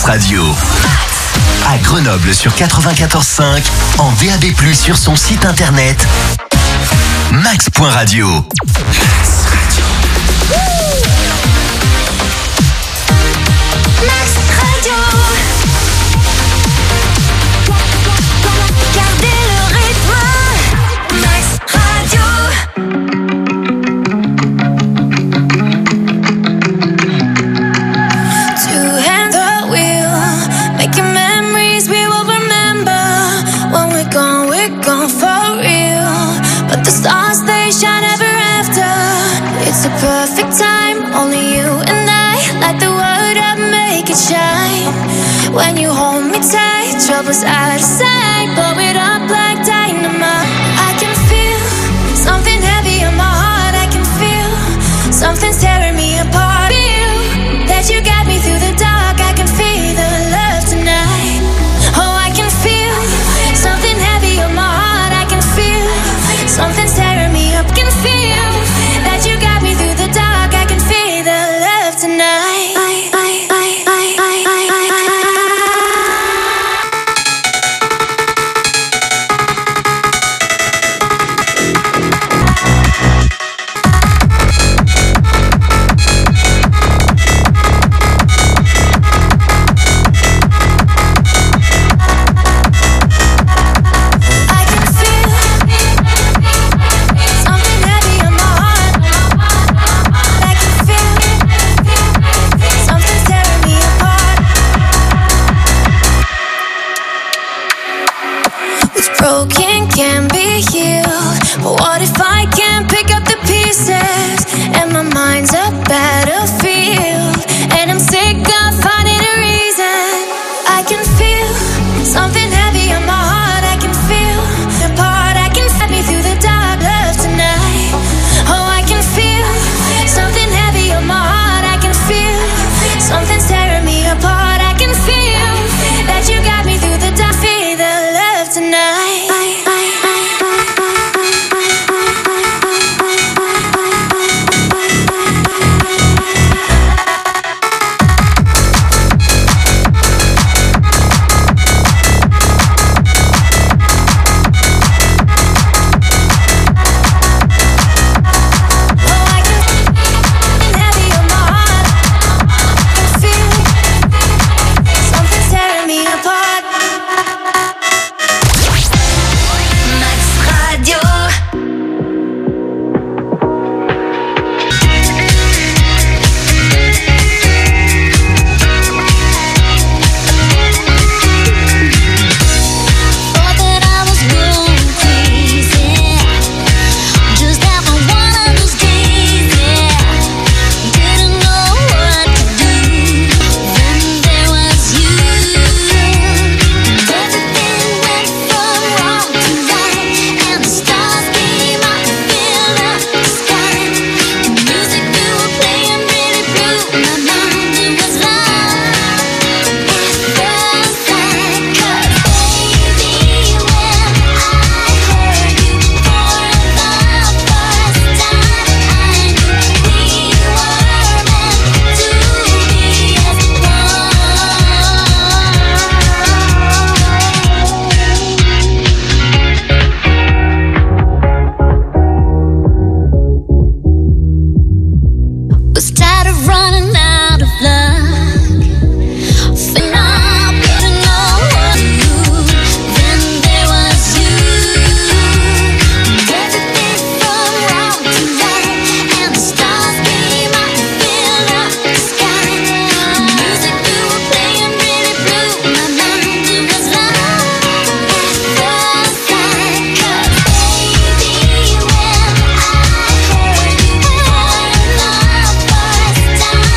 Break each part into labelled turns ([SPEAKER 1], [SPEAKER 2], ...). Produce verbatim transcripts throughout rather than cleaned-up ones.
[SPEAKER 1] Radio. À Grenoble sur quatre-vingt-quatorze cinq, en D A B plus, sur son site internet max point radio. Max Radio.
[SPEAKER 2] Max Radio. Gardez le rythme. Max Radio. Two hands on the wheel, making memories we will remember. When we're gone, we're gone for real. But the stars, they shine ever after. It's a perfect time, only you and I. Light the world up, make it shine. When you hold me tight, trouble's out of sight. Blow it up like dynamite. I can feel something heavy in my heart. I can feel something's tearing me apart. Feel that you got me through the dark. I can feel the love tonight. Oh, I can feel something heavy in my heart. I can feel something's tearing me up. Can feel that you got me through the dark. I can feel the love tonight. I, I, I, I, I, I, I, I. Broken can be healed, but what if I can't pick up the pieces? And my mind's a battlefield, and I'm sick of finding a reason. I can feel something heavy in my heart. I can feel the part. I can find me through the dark. Love tonight. Oh, I can feel something heavy in my heart. I can feel something's tearing me apart. I can feel that you got me through the dark. Feel the love tonight. Stop.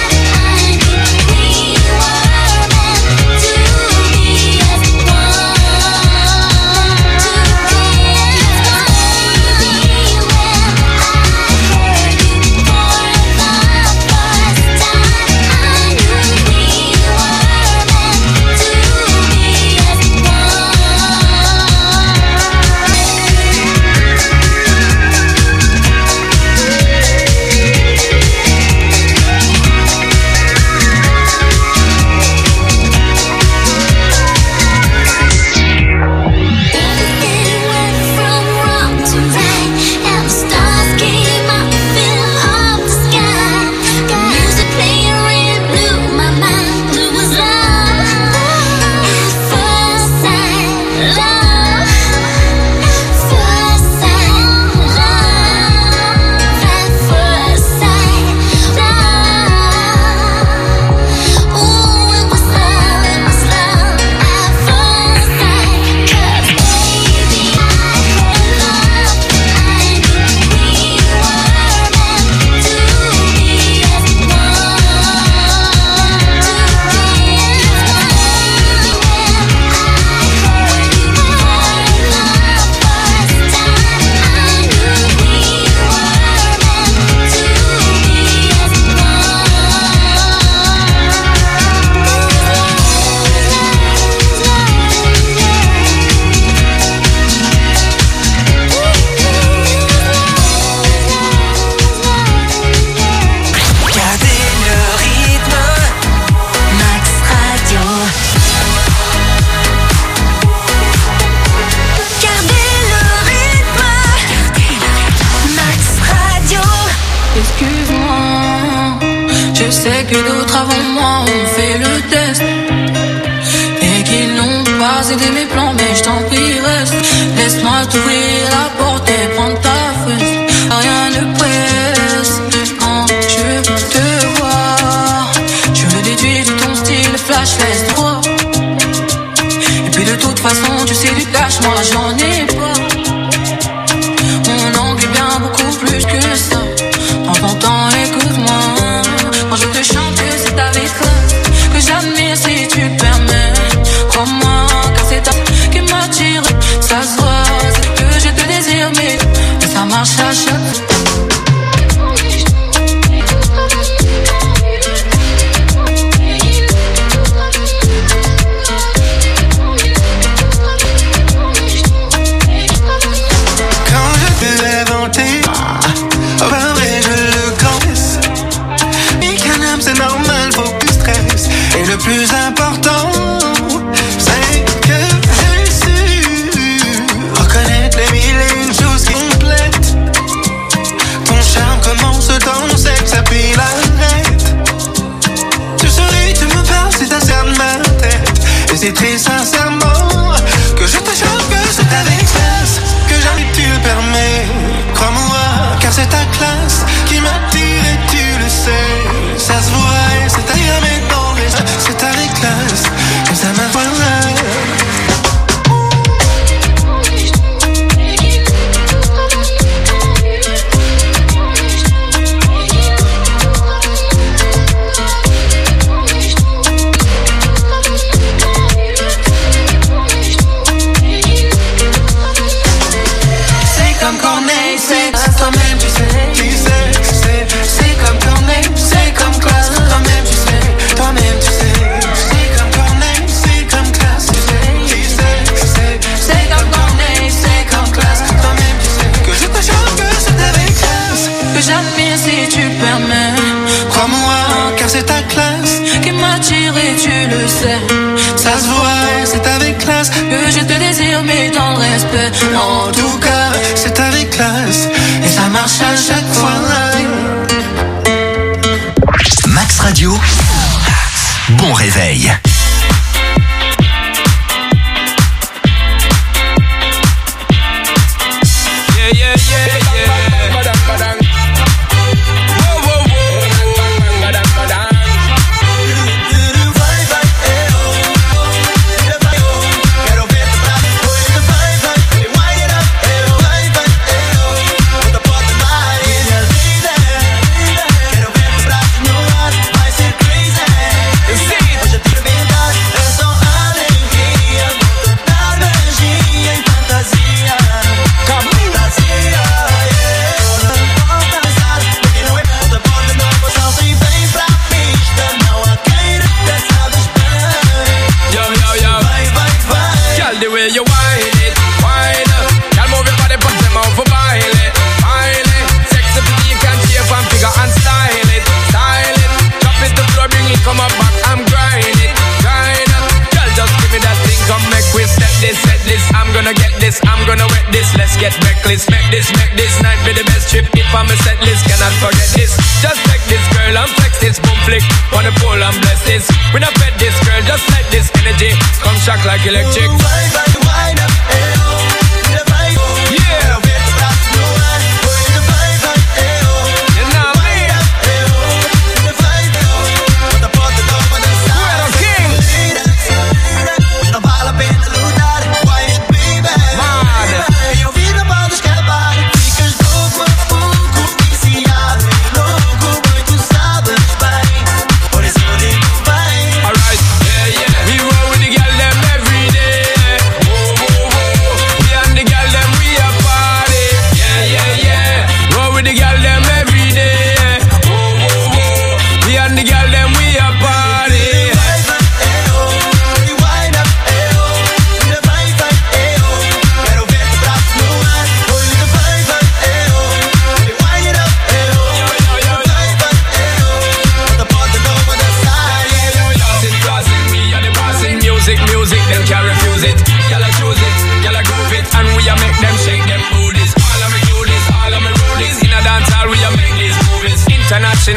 [SPEAKER 3] Je sais que d'autres avant moi ont fait le test et qu'ils n'ont pas aidé mes plans, mais je t'en prie reste. Laisse-moi t'ouvrir la porte et prendre ta fesse. Rien ne presse quand je te vois. Je le déduis de ton style, flash laisse droit. Et puis de toute façon tu sais du cash, moi j'en ai pas. Mon angle est bien beaucoup plus que ça. Prends ton temps, écoute-moi. Quand je te chante que c'est avec classe que j'admire si tu permets. Crois-moi car c'est ta qui m'attire. Ça se voit, c'est que je te désire mais, mais ça marche à chaque fois.
[SPEAKER 4] Le plus important, c'est que j'ai su reconnaître les mille et une choses qui complètent. Ton charme commence dans le sexe, puis l'arrête. Tu souris, tu me parles, c'est un cerf de ma tête. Et c'est très sincèrement que je te chante que c'est avec classe que j'arrive, tu le permets. Crois-moi, car c'est ta classe qui m'attire et tu le sais. Ça se voit et c'est ailleurs mais dans les c'est avec classe que ça m'a voilà. C'est comme Corneille, c'est toi-même tu sais, tu sais, c'est, c'est comme Corneille, c'est comme classe, toi-même tu sais, toi-même tu sais. C'est comme Corneille, c'est comme classe, tu sais, tu sais, c'est, c'est comme Corneille, c'est comme classe, toi-même tu sais. Que je te chante que c'est avec classe
[SPEAKER 3] Que j'admire si tu permets.
[SPEAKER 4] Crois-moi car c'est ta classe
[SPEAKER 3] qui m'attire et tu le sais.
[SPEAKER 4] Ça se voit, c'est avec classe
[SPEAKER 3] que je te désire mais dans le respect.
[SPEAKER 4] En tout cas, c'est avec classe et ça marche à chaque fois.
[SPEAKER 1] Max Radio, bon réveil.
[SPEAKER 5] Yeah, yeah, yeah, yeah. Whoa, whoa, whoa. Come up back, I'm grinding, grinding. Girl, just give me that thing, come make we set this, set this. I'm gonna get this, I'm gonna wet this. Let's get reckless, make this, make this night be the best trip. If I'm a set list, cannot forget this. Just take this girl and flex this, boom flick. Wanna pull and bless this. We not fed this girl, just like this energy. Come shock like electric. Yeah.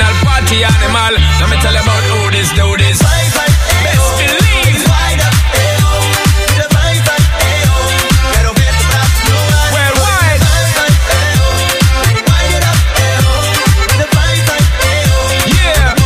[SPEAKER 5] original party animal. Let me tell you about who this do this. Best believe. Worldwide. Yeah.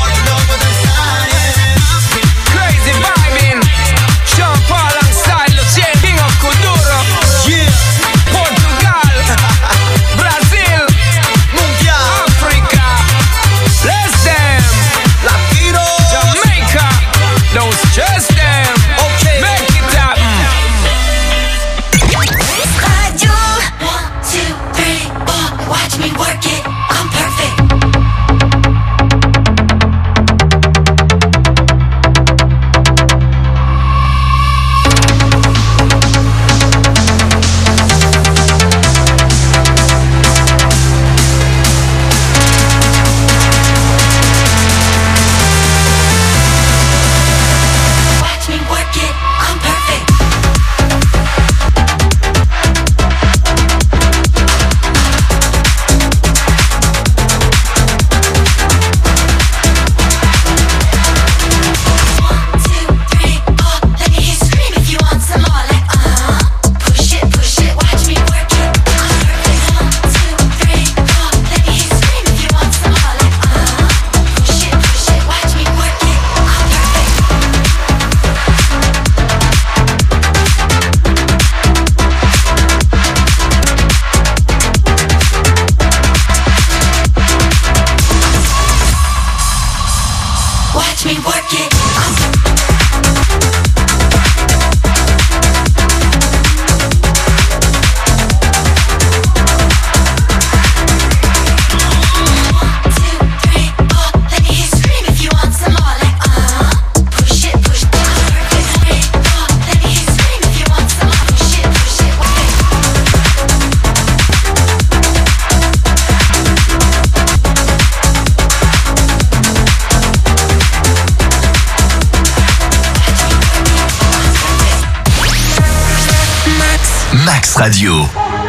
[SPEAKER 5] Crazy vibing. Sean Paul alongside Lucien, King of Kuduro. Yeah. Portugal. Brazil. Africa. Bless them.
[SPEAKER 4] Latino.
[SPEAKER 5] Jamaica. Don't stress them.
[SPEAKER 4] Okay.
[SPEAKER 5] Make it happen.
[SPEAKER 2] Radio. One, two, three, four. Watch me work it. I'm perfect. Watch me work it. I'm perfect. One, two, three, four. Let me hear you scream if you want some more. Like, uh-huh. Push it, push it. Watch me work it. I'm perfect. One, two, three, four. Let me hear you scream if you want some more. Like, uh-huh. Push it, push it. Watch me work it. I'm perfect. Watch me work it. I'm One, two, three, four. Let me hear you scream if you want some more. Like, uh-huh. Push it, push it. I'm perfect. Three, four. Let me hear you scream if you want some more. Push it, push it.
[SPEAKER 1] Max Radio.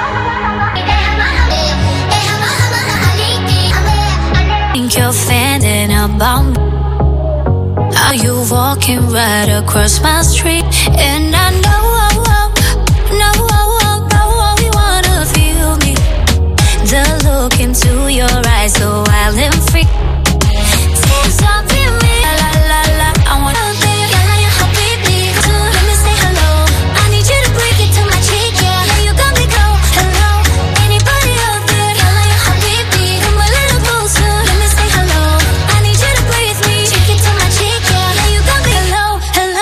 [SPEAKER 2] Think you're fanning about me. Are you walking right across my street? And I know, know, know you wanna feel me. The look into your eyes, so wild and free. Tears up in me, la la la. I wanna be, yeah, yeah, habibi. So let me say hello. I need you to break it to my cheek, yeah. Yeah, you got me go, hello. Anybody out there, yeah, yeah, habibi. Come a little closer, let me say hello. I need you to breathe me, take it to my cheek, yeah. Yeah, you got me, hello, hello.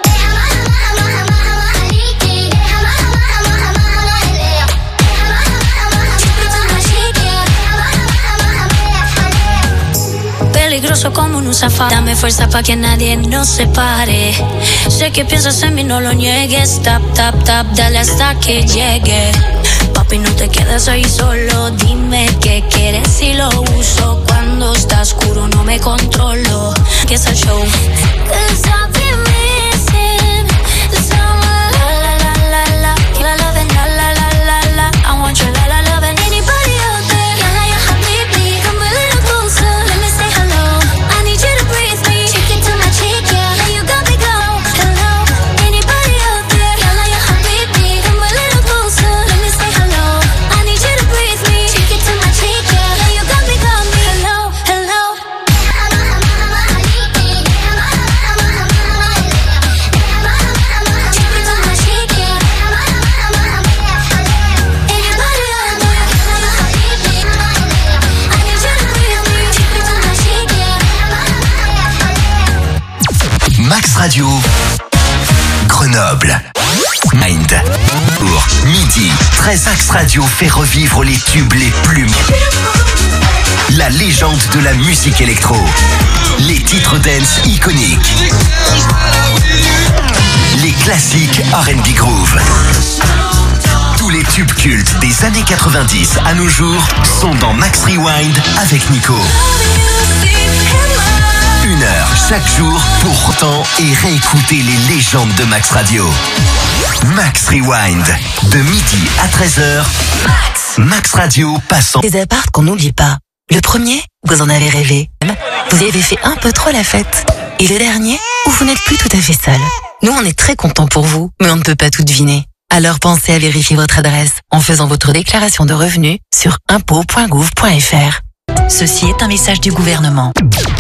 [SPEAKER 2] Peligroso como un safari. Dame fuerza pa' que nadie nos separe. Sé que piensas en mí, no lo niegues. Tap, tap, tap, dale hasta que llegue. Papi, no te quedes ahí solo. Dime qué quieres si lo uso. Cuando está oscuro no me controlo. Empieza el show. 'Cause I've been missing the summer. La, la, la, la, la. La lovin', la, la, la, la, la. I want your la, la, lovin'. Anybody out there? Yeah, yeah, habibi. Come a little closer. Let me say hello. I need you to breathe me. Take it to my cheek, yeah. Yeah, you got me go. Hello. Anybody out there? Yeah, yeah, habibi. Come a little closer. Let me say hello. I need you to breathe me. Take it to my cheek, yeah. Yeah, you got me, got me. Hello, hello.
[SPEAKER 1] Max Radio. Grenoble. Mind. Pour midi, treize Max Radio fait revivre les tubes les plus... La légende de la musique électro. Les titres dance iconiques. Les classiques R and B groove. Tous les tubes cultes des années quatre-vingt-dix à nos jours sont dans Max Rewind avec Nico. Une heure chaque jour pour autant et réécouter les légendes de Max Radio. Max Rewind, de midi à treize heures. Max, Max Radio passant.
[SPEAKER 6] Des apparts qu'on n'oublie pas. Le premier, vous en avez rêvé. Vous y avez fait un peu trop la fête. Et le dernier, où vous n'êtes plus tout à fait seul. Nous, on est très contents pour vous, mais on ne peut pas tout deviner. Alors pensez à vérifier votre adresse en faisant votre déclaration de revenus sur impôts point gouv point f r. Ceci est un message du gouvernement.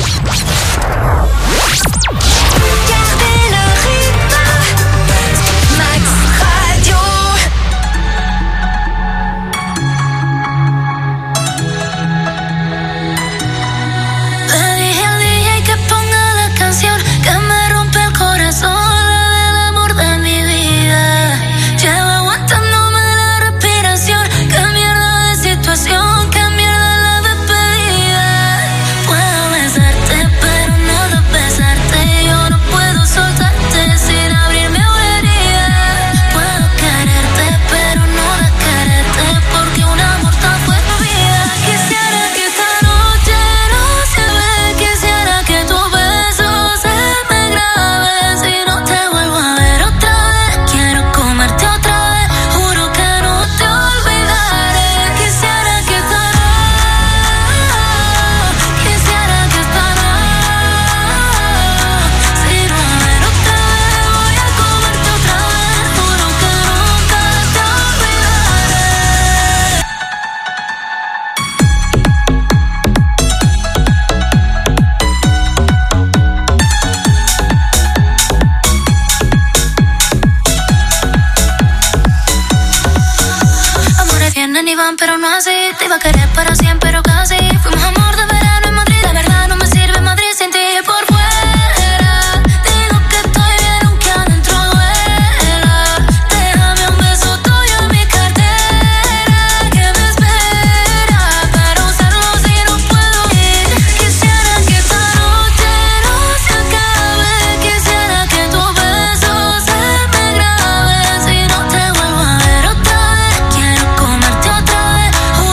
[SPEAKER 2] Pero no así, te iba a querer para siempre, pero casi. Fuimos amor de verano en Madrid. La verdad no me sirve Madrid sin ti por fuera. Digo que estoy bien aunque adentro duela. Déjame un beso tuyo en mi cartera que me espera para usarlo si no puedo ir. Quisiera que esta noche no se acabe. Quisiera que tu beso se me grabe. Si no te vuelvo a ver otra vez, quiero comerte otra vez.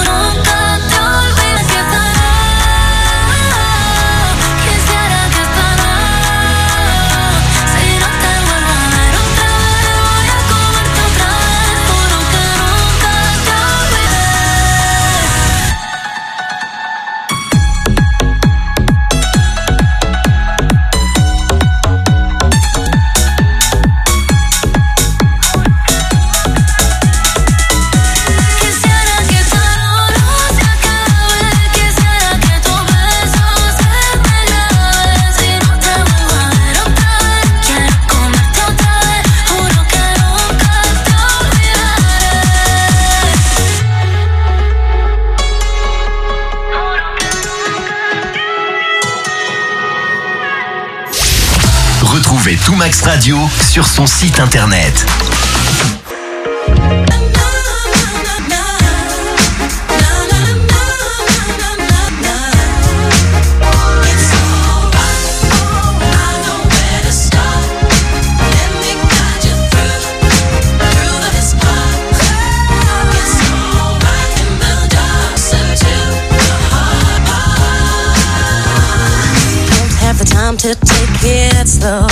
[SPEAKER 1] Retrouvez Toumax Radio sur son site internet.
[SPEAKER 7] To take it slow,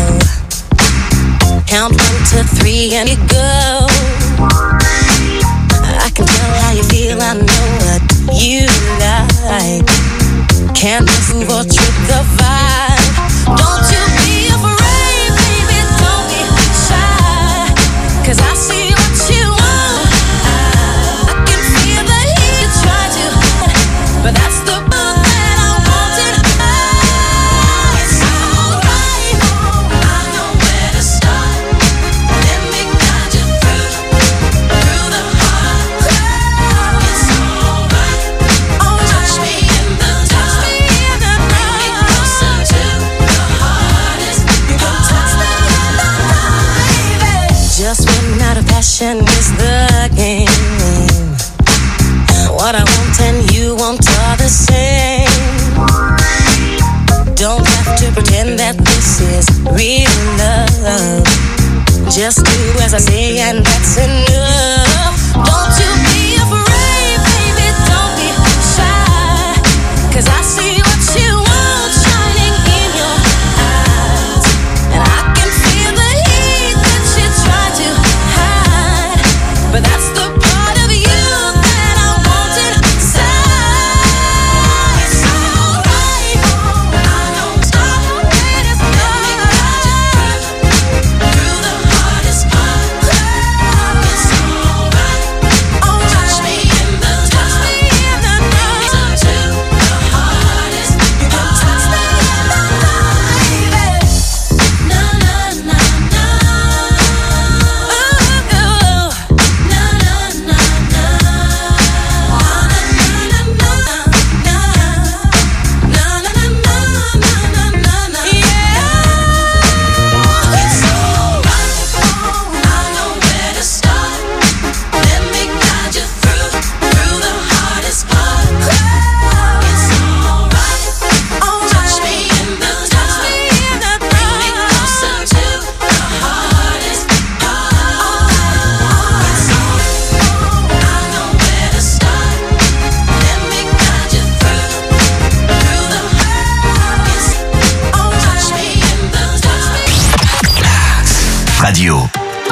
[SPEAKER 7] count one to three and you go. I can tell how you feel, I know what you like. Can't move or trip the vibe. Don't you be afraid, baby, don't be shy. Cause I see what you want. I can feel the heat, try to, but that's the bug that I wanted. Just one out of passion is the game. What I want and you want are the same. Don't have to pretend that this is real love. Just do as I say and that's enough. Don't you be afraid, baby, don't be shy. Cause I see what you want shining in your eyes. And I can feel the heat that you try to hide. But that's the part of you that I want inside.
[SPEAKER 1] Radio.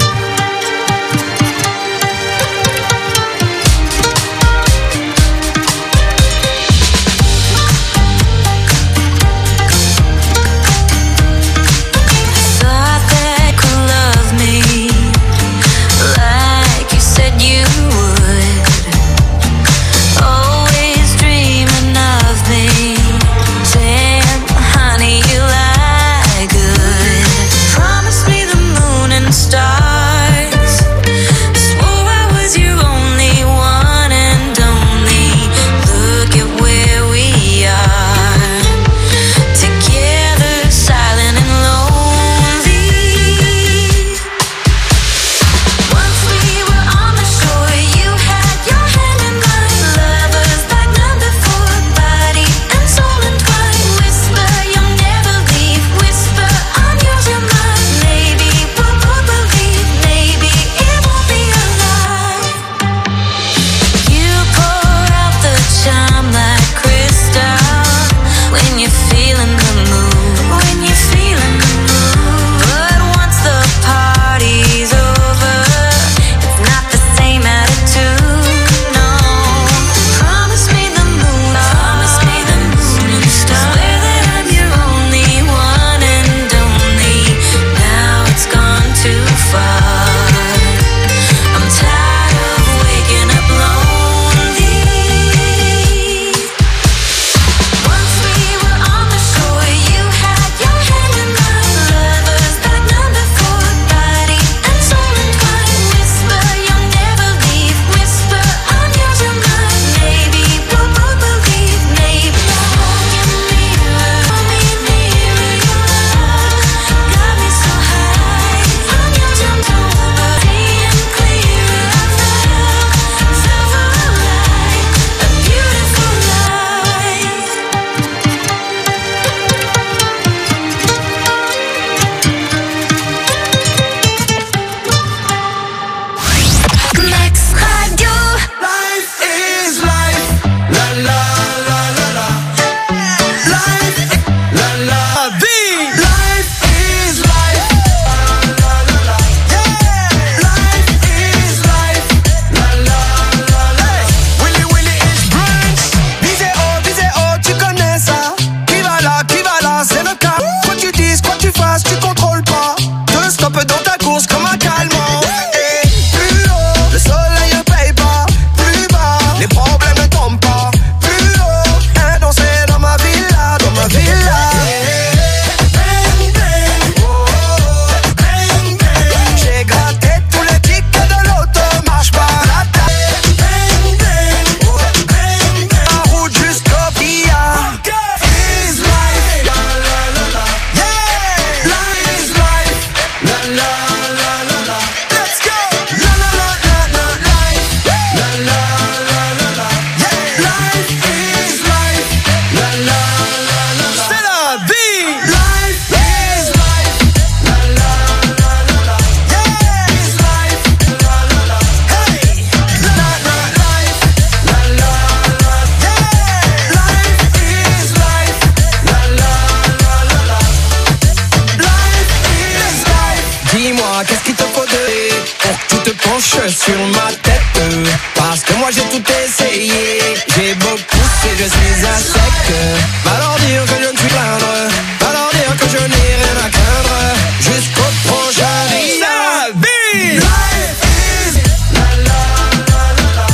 [SPEAKER 8] Sur ma tête, parce que moi j'ai tout essayé. J'ai beau pousser, je suis à sec. Va leur dire que je ne suis plaindre, va leur dire que je n'ai rien à craindre. Jusqu'au prochain riz. La vie! Life is la la la la la.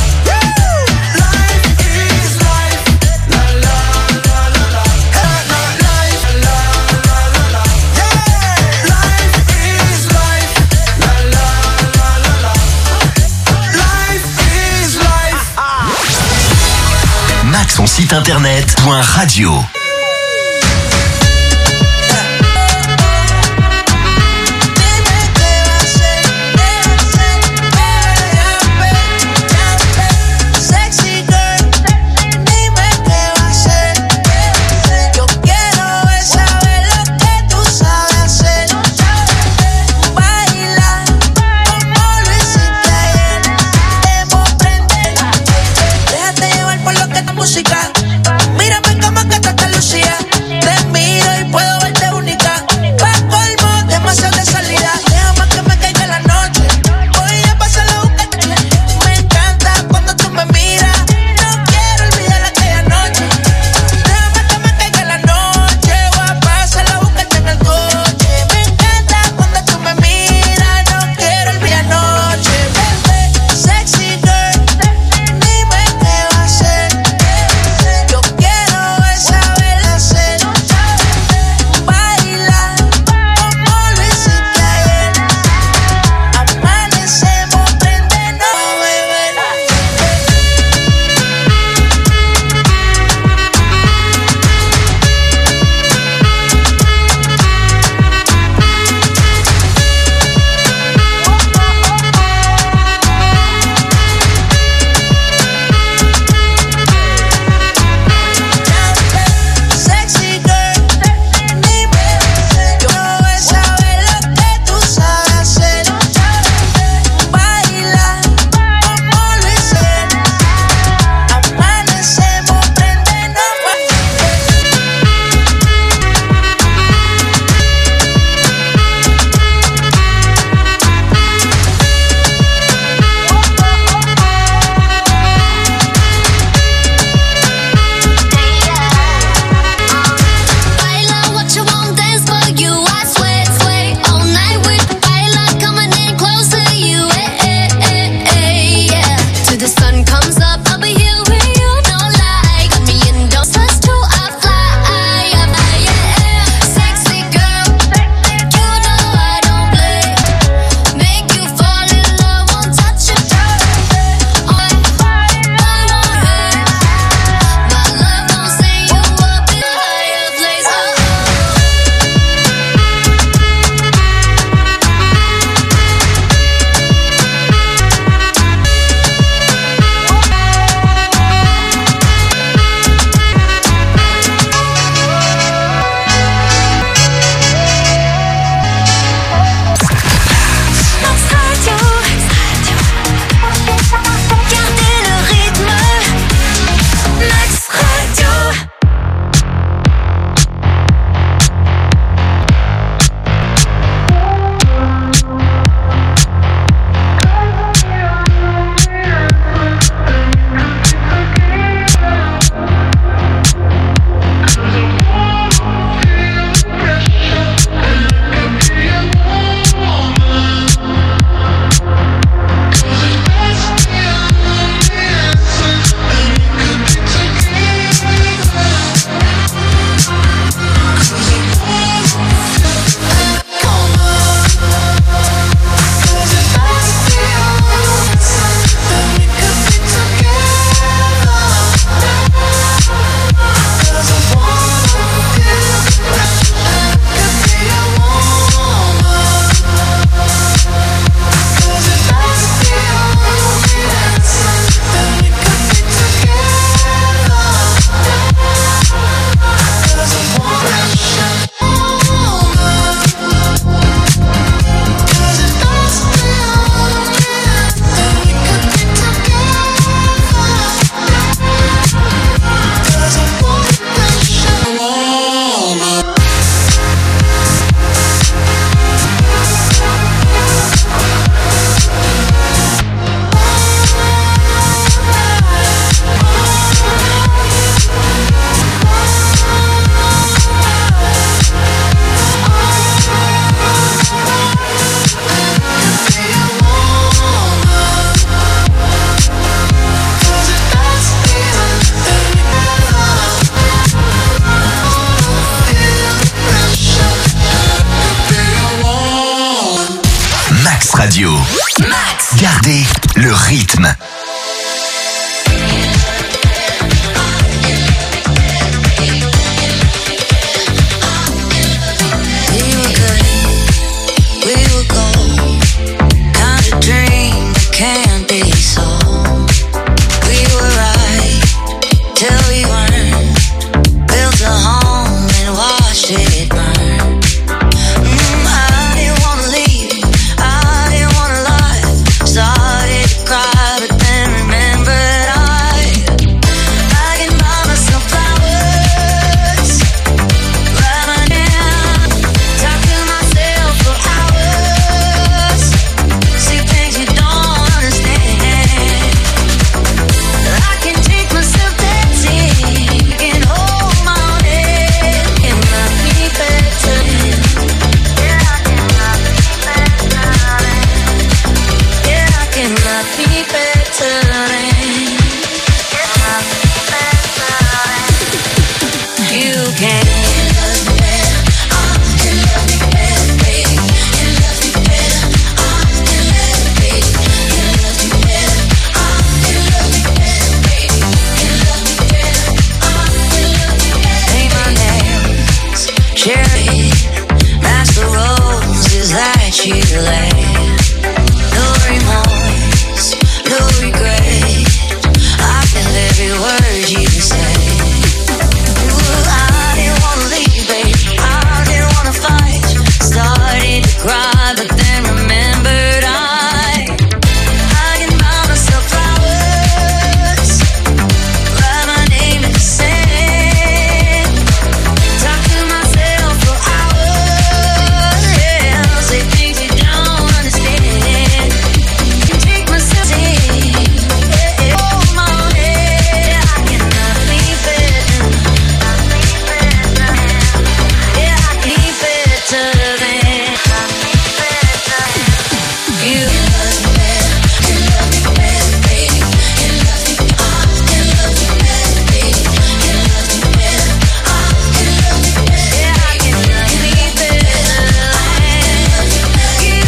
[SPEAKER 8] Life is life. La la la la la. Life la la la la. Life is life. La la la la la.
[SPEAKER 1] Max, son site internet point radio.
[SPEAKER 7] Mírame como que te
[SPEAKER 1] Radio. Max. Gardez le rythme.
[SPEAKER 9] Can't be so. We were right till we weren't. Built a home and watched it burn. Mm, I didn't wanna leave, I didn't wanna lie. Started to cry, but then remembered I I can buy myself flowers, write my name, talk to myself for hours, see things you don't. You lay. No remorse, no regret. I feel every word you say. Ooh, I didn't wanna leave, babe. I didn't wanna fight. Started to cry, but then remembered I I can buy myself flowers, write my name in the sand, talk to myself for hours, yeah, say things you don't understand. Take myself in, yeah, hold my head. I cannot be better. Yeah, I can be better than you. Love me better, you love me better, baby. You love me, ah, you love me better, baby. You love me better, ah, you love me better. Yeah, I cannot be better than you.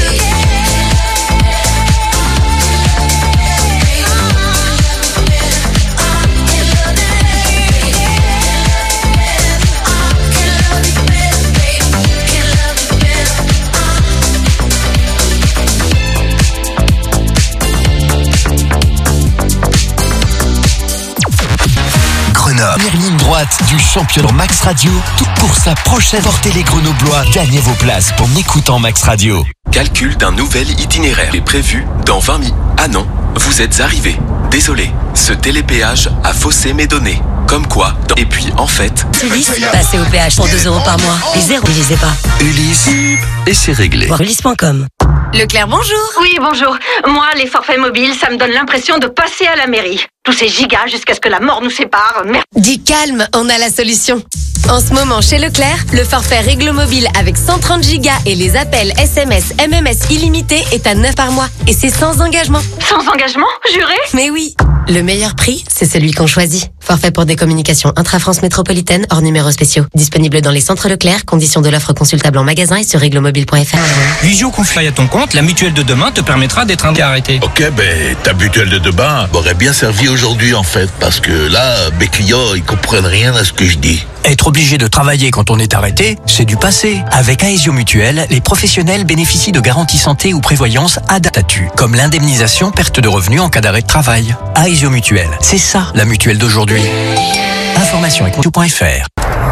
[SPEAKER 1] Grenoble. Première ligne droite du champion Max Radio. Tout pour sa prochaine. Portez les Grenoblois. Gagnez vos places pour m'écoutant Max Radio.
[SPEAKER 10] Calcul d'un nouvel itinéraire est prévu dans vingt minutes. Ah non, vous êtes arrivé. Désolé, ce télépéage a faussé mes données. Comme quoi, dans... Et puis en fait...
[SPEAKER 11] Ulysse, passez au péage pour deux euros par mois. Les zéros, n'utilisez pas.
[SPEAKER 10] Ulysse, et c'est réglé.
[SPEAKER 11] Voir ulysse point com.
[SPEAKER 12] Leclerc, bonjour.
[SPEAKER 13] Oui, bonjour. Moi, les forfaits mobiles, ça me donne l'impression de passer à la mairie. Tous ces gigas jusqu'à ce que la mort nous sépare. Merde.
[SPEAKER 12] Dis calme, on a la solution. En ce moment, chez Leclerc, le forfait Réglo Mobile avec cent trente gigas et les appels S M S, M M S illimités est à neuf par mois. Et c'est sans engagement.
[SPEAKER 13] Sans engagement, juré?
[SPEAKER 12] Mais oui. Le meilleur prix, c'est celui qu'on choisit. Forfait pour des communications intra-France métropolitaine hors numéros spéciaux. Disponible dans les centres Leclerc. Conditions de l'offre consultable en magasin et sur réglomobile point f r.
[SPEAKER 14] Visio confie à ton compte, la mutuelle de demain te permettra d'être arrêté.
[SPEAKER 15] Ok, ben ta mutuelle de demain m'aurait bien servi aujourd'hui en fait, parce que là, mes clients, ils comprennent rien à ce que je dis.
[SPEAKER 16] Être obligé de travailler quand on est arrêté, c'est du passé. Avec Aesio Mutuelle, les professionnels bénéficient de garanties santé ou prévoyance adaptées, comme l'indemnisation perte de revenus en cas d'arrêt de travail. Aesio Mutuelle, c'est ça la mutuelle d'aujourd'hui. Information avec mutuelle point f r.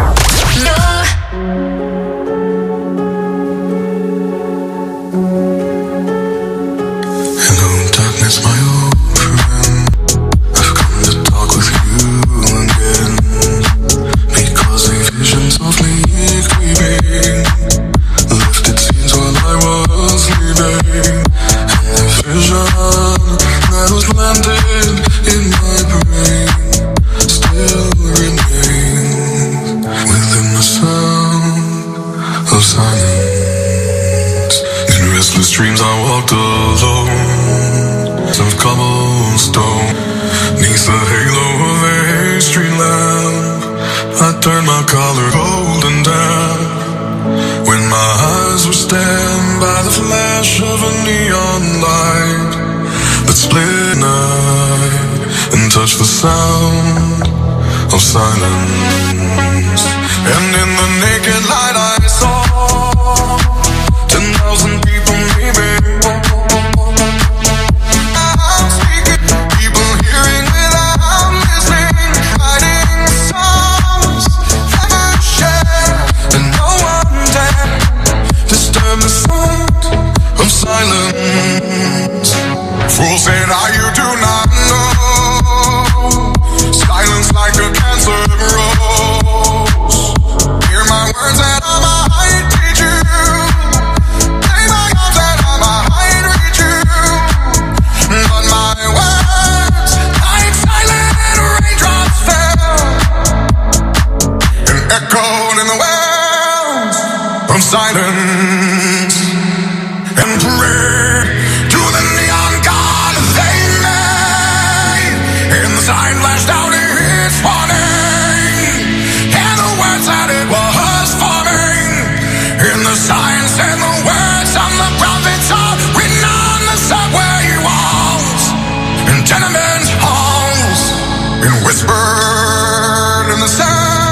[SPEAKER 17] Dreams I walked alone, of cobblestone, neath the halo of a street lamp. I turned my collar golden down when my eyes were stand by the flash of a neon light that split night and touch the sound of silence. And in the naked light I saw ten thousand people maybe. I'm speaking, people hearing without listening, writing songs never shared, and no one dared disturb the sound of silence. Fools said, "Ah, you do not know. Silence like a cancer grows. Hear my words that I might teach you. Play my arms that I might reach you. But my words, like silent raindrops, fell and echoed in the wells of silence. And prayed to the neon god they made. And the sign flashed out its warning, and the words that it was forming. And the signs and the words of the prophets are written on the subway walls and tenement halls, and whispered in the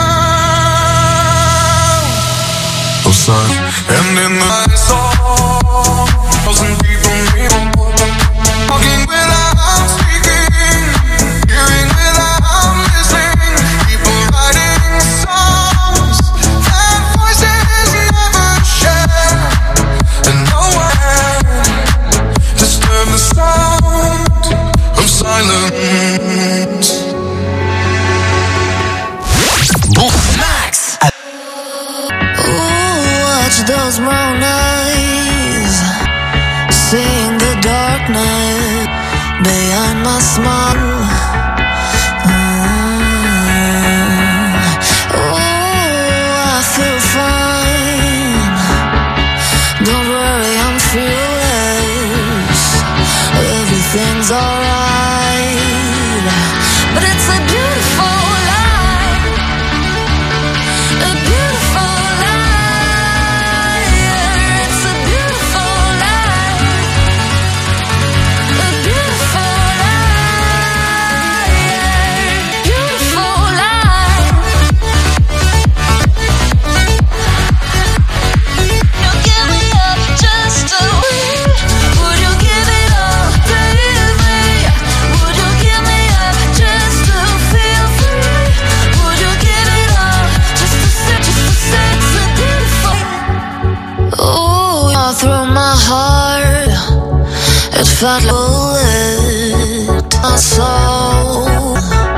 [SPEAKER 17] sound of silence. And in the I saw thousand people, people talking without speaking, hearing without listening, people writing songs that voices never share, and no one disturbed the sound of silence.
[SPEAKER 1] Bon Max.
[SPEAKER 2] Watch those brown eyes, seeing the dark night behind my smile. Mm. Oh, I feel fine. Don't worry, I'm fearless. Everything's alright. But it's a beautiful life, a beautiful life. It's a beautiful life, a beautiful life, beautiful life. You give me up just to win. Would you give it up, baby? Would you give me up just to feel free? Would you give it up just to say, just to say it's a beautiful? Oh, all through my heart, it felt like a bullet, my soul.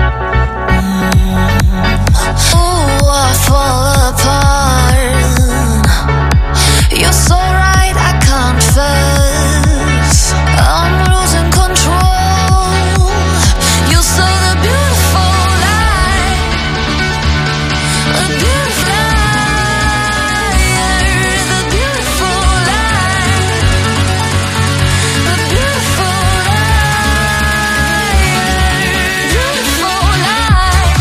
[SPEAKER 2] Mm. Oh, I fall apart. You're so right, I confess. I'm losing control. You saw the beautiful light, a beautiful light, the beautiful light, the beautiful light, beautiful light.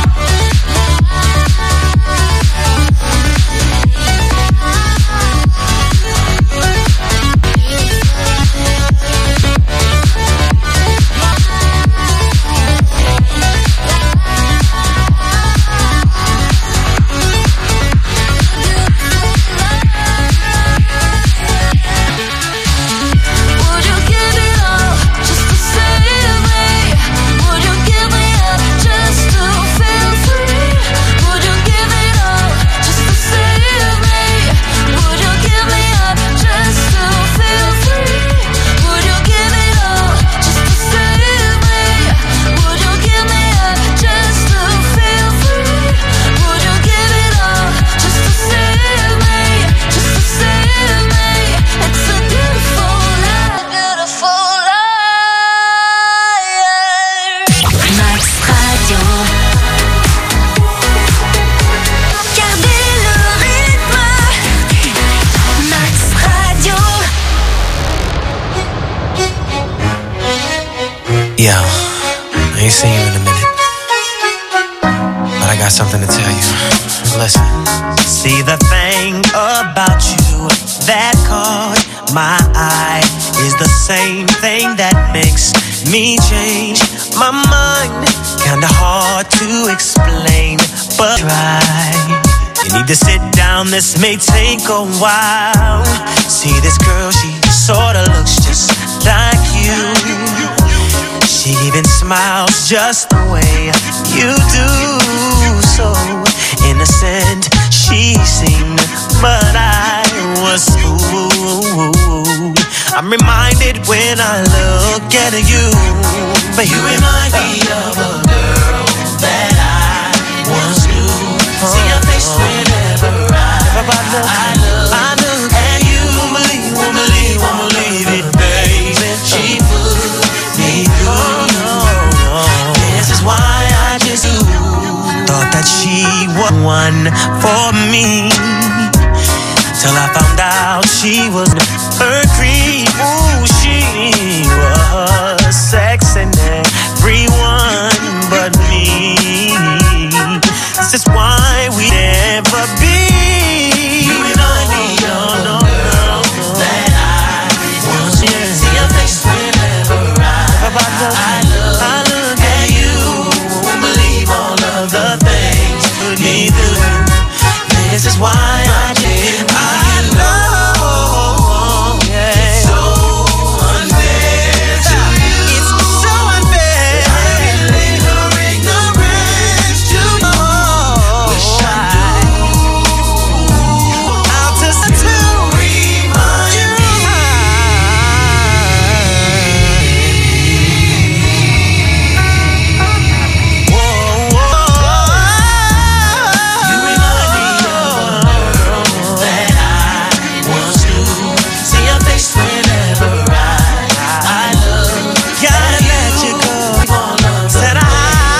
[SPEAKER 2] Would you give it up just to save me? Would you give me up just to feel free? Would you give it up just to save me? Would you give me up just to feel free? Would you give it up just to save me? Would you give me up just to feel free? Would you give it up just to save me? Just to save me? It's a beautiful life, beautiful life.
[SPEAKER 9] Max Radio. Gardez le rythme. Max Radio.
[SPEAKER 18] Yo, I ain't seen you in a minute, but I got something to tell you. Listen.
[SPEAKER 19] See, the thing about you that caught my eye is the same thing that makes me change my mind. Kinda hard to explain, but try. You need to sit down, this may take a while. See this girl, she sorta looks just like you. She even smiles just the way you do. So innocent she seemed, but I was fooled. I'm reminded when I look at you, but you remind me of a girl that I once knew. See your face whenever I, I look, I look at you. Won't believe, won't believe, won't believe it, baby. She put me through. This is why I just thought that she was one for me, till I found out she was her creep. Ooh, she was sexing everyone but me. This is why we never be. You remind me of no girl that I once knew. See your face whenever I, I look, I look at you. Won't believe all of the things put me through. This is why I did. I know, yeah. It's so unfair to you. It's so unfair. I relate her ignorance to you. Wish I knew how to, to remind you. Whoa, whoa. You remind me of a girl that I once knew. See your face whenever I, I look. Gotta let you go. Said I,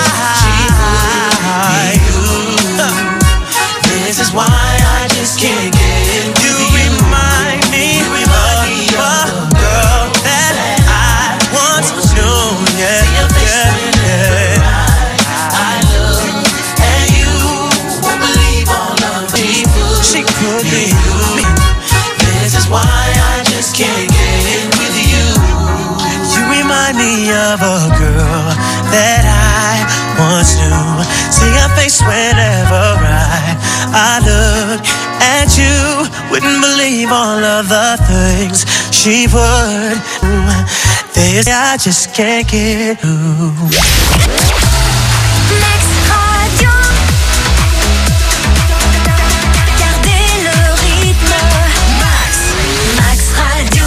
[SPEAKER 19] this is why I just can't get with you. Remind me of a girl that I once knew. Yeah, yeah, yeah. I look at you, won't believe all of the people she could be. This is why I just can't get with you. You remind me of a girl that I once knew. See your face whenever I, I look at you. Wouldn't believe all of the things she would. This I just can't get through.
[SPEAKER 2] Gardez le rythme. Max, Max Radio.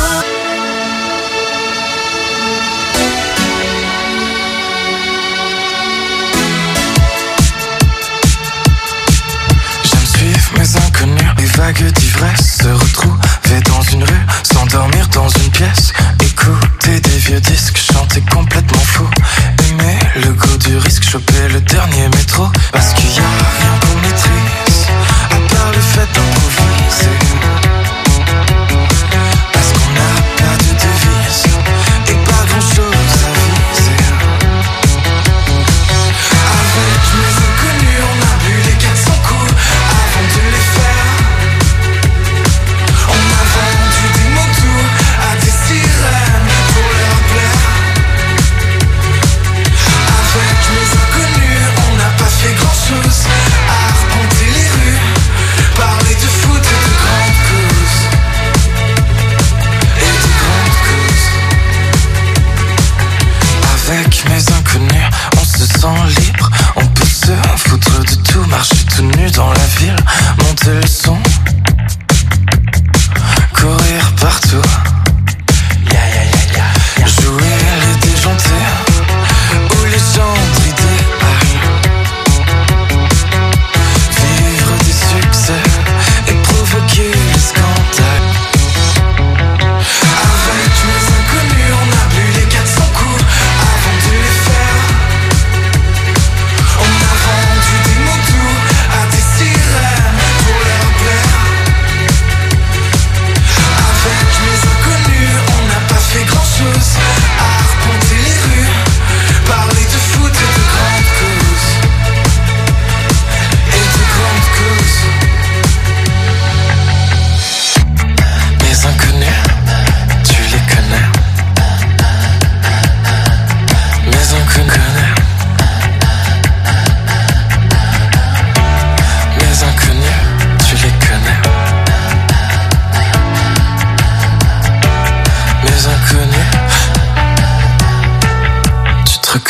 [SPEAKER 20] J'aime suivre mes inconnus, les vagues d'ivresse se retrouver dans une rue, s'endormir dans une pièce, écouter des vieux disques, chanter complètement fou, aimer le goût du risque, choper le dernier métro, parce qu'il y a rien qu'on maîtrise, à part le fait d'improviser, parce qu'on n'a pas de devise, et pas grand chose à viser. Avec mes inconnus, on a bu les quatre cents coups avant de les faire. On a vendu des mots doux à des sirènes.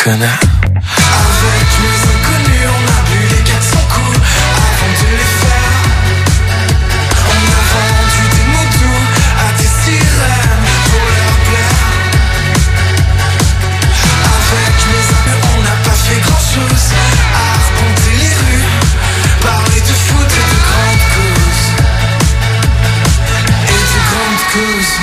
[SPEAKER 20] connais. Avec mes inconnus, on a bu les quatre cents coups avant de les faire. On a vendu des mots doux à des sirènes pour leur plaire. Avec mes amis, on n'a pas fait grand chose à arpenter les rues, parler de foot et de grandes causes. Et de grandes causes.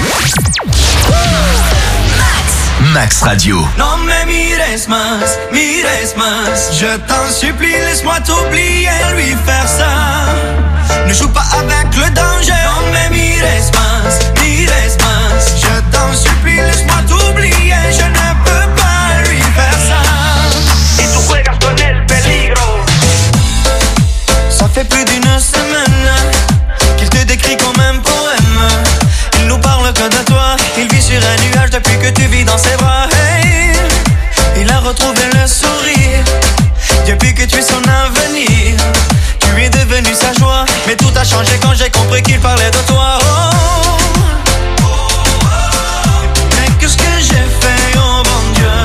[SPEAKER 1] Max Radio.
[SPEAKER 8] Non mais mires más, mires más. Je t'en supplie, laisse-moi t'oublier, lui faire ça. Ne joue pas avec le danger. Non mais mires más, mires más. Je t'en supplie, laisse-moi t'oublier. Je ne peux pas lui faire ça. Et tu juegas con el peligro. Ça fait plus d'une semaine qu'il te décrit comme un poème. Il nous parle que de toi. Il vit sur un nuage depuis que tu vis dans ses bras. Hey, il a retrouvé le sourire depuis que tu es son avenir. Tu es devenu sa joie, mais tout a changé quand j'ai compris qu'il parlait de toi. Oh, mais qu'est-ce que j'ai fait, oh bon Dieu.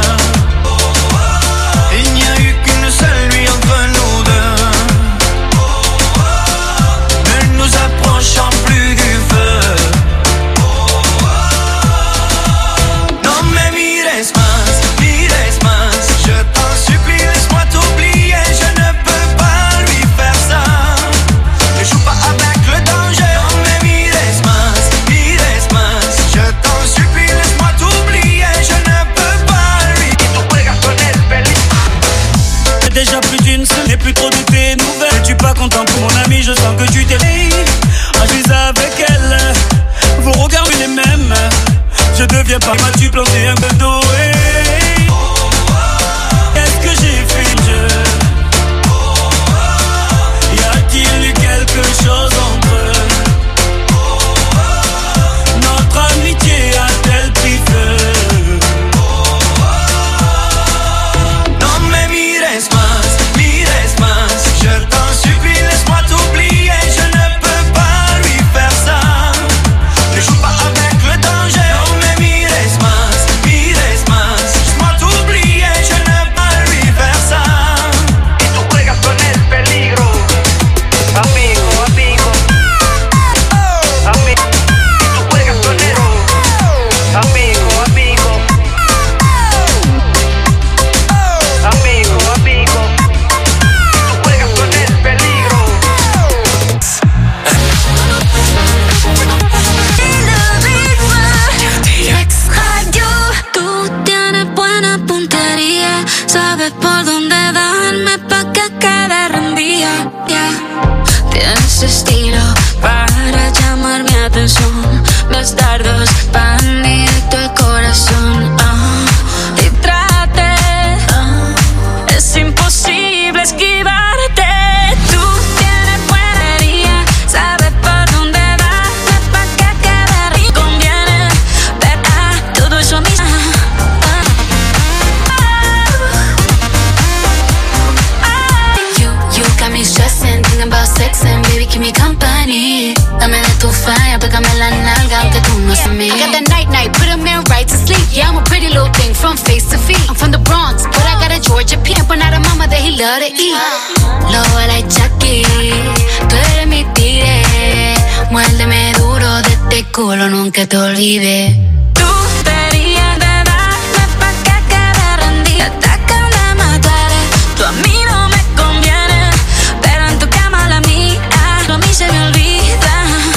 [SPEAKER 8] Il n'y a eu qu'une seule nuit entre nous deux. Ne nous approchons plus du feu. N'ai plus trop de tes nouvelles. Es-tu pas content pour mon ami? Je sens que tu t'es réveillé. Agis avec elle. Vos regards sont les mêmes. Je deviens pas. M'as-tu planté un peu d'eau? Qu'est-ce que j'ai fait? Je... Y a-t-il eu quelque chose entre eux? Notre amitié a-t-elle pris feu? Non mais mires más. Je t'en supplie, laisse-moi t'oublier. Je ne peux pas lui faire ça. Ne joue pas avec le danger. Non mais mires más, mires más. Laisse-moi t'oublier. Je ne peux pas lui faire ça. Y tu juegas con el peligro. Amigo, amigo. Amigo. Y tu juegas con el amigo, amigo. Amigo, amigo.
[SPEAKER 3] Sabes por dónde darme pa' que quede rendida, yeah. Tienes estilo para llamar mi atención. Bastardos, pan directo al corazón, uh. Y trate, uh. Es imposible esquivarte. Tú tienes buena herida. Sabes por dónde darme pa' que quede rico. Conviene ver a todo eso a mí. Got me stressing, thinking about sex and baby, keep me company. Dame de tu falla, pégame la nalga, aunque tú no seas mí. I got the night night, put a man right to sleep. Yeah, I'm a pretty little thing from face to feet. I'm from the Bronx, but I got a Georgia pimp. But not a mama that he love to eat. Lobo like Chucky, tú eres mi tigre. Muérdeme duro de este culo, nunca te olvides. Tú deberías de darme pa' que quede rendida. Atacando a matar, tú a mí no me conviene. Pero en tu cama la mía, a mí se me olvida.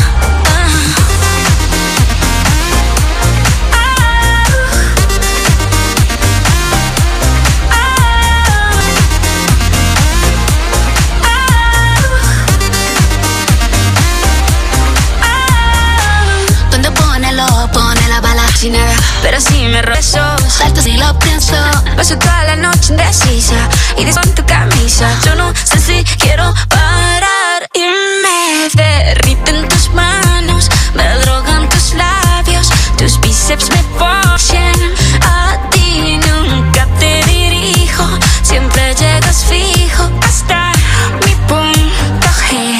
[SPEAKER 3] Donde pone el ojo, pone la bala. Pero si me rezo, salto si lo pienso. Paso toda la noche indecisa y después en tu camisa. Yo no sé si quiero parar y me derriten tus manos, me drogan tus labios, tus bíceps me pochen. A ti nunca te dirijo, siempre llegas fijo hasta mi punto G.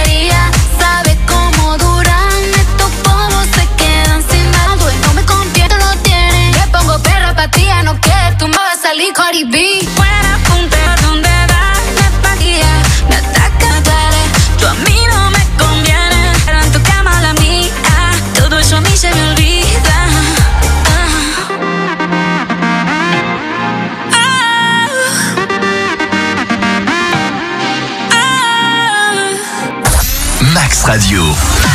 [SPEAKER 3] Sabe cómo duran estos polvos, se quedan sin nada y no me conviene.
[SPEAKER 1] Radio.